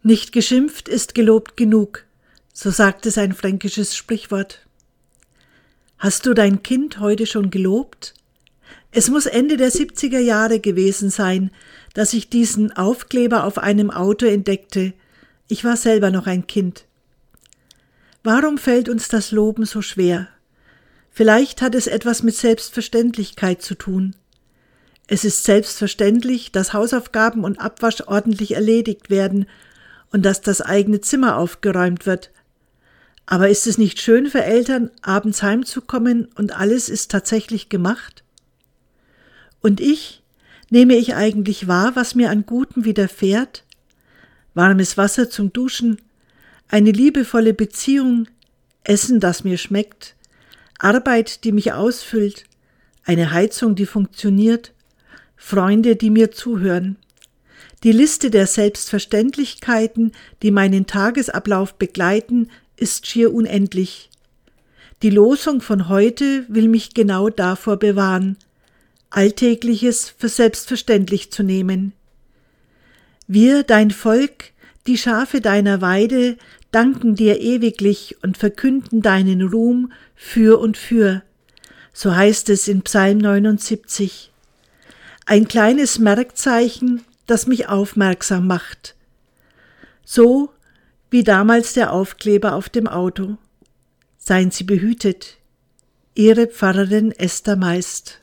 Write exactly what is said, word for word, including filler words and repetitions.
Nicht geschimpft ist gelobt genug, so sagt es ein fränkisches Sprichwort. Hast du dein Kind heute schon gelobt? Es muss Ende der siebziger Jahre gewesen sein, dass ich diesen Aufkleber auf einem Auto entdeckte. Ich war selber noch ein Kind. Warum fällt uns das Loben so schwer? Vielleicht hat es etwas mit Selbstverständlichkeit zu tun. Es ist selbstverständlich, dass Hausaufgaben und Abwasch ordentlich erledigt werden und dass das eigene Zimmer aufgeräumt wird. Aber ist es nicht schön für Eltern, abends heimzukommen und alles ist tatsächlich gemacht? Und ich, nehme ich eigentlich wahr, was mir an Gutem widerfährt? Warmes Wasser zum Duschen, eine liebevolle Beziehung, Essen, das mir schmeckt, Arbeit, die mich ausfüllt, eine Heizung, die funktioniert, Freunde, die mir zuhören. Die Liste der Selbstverständlichkeiten, die meinen Tagesablauf begleiten, ist schier unendlich. Die Losung von heute will mich genau davor bewahren, Alltägliches für selbstverständlich zu nehmen. Wir, dein Volk, die Schafe deiner Weide, danken dir ewiglich und verkünden deinen Ruhm für und für. So heißt es in Psalm neunundsiebzig. Ein kleines Merkzeichen, das mich aufmerksam macht. So wie damals der Aufkleber auf dem Auto. Seien Sie behütet. Ihre Pfarrerin Esther Meist.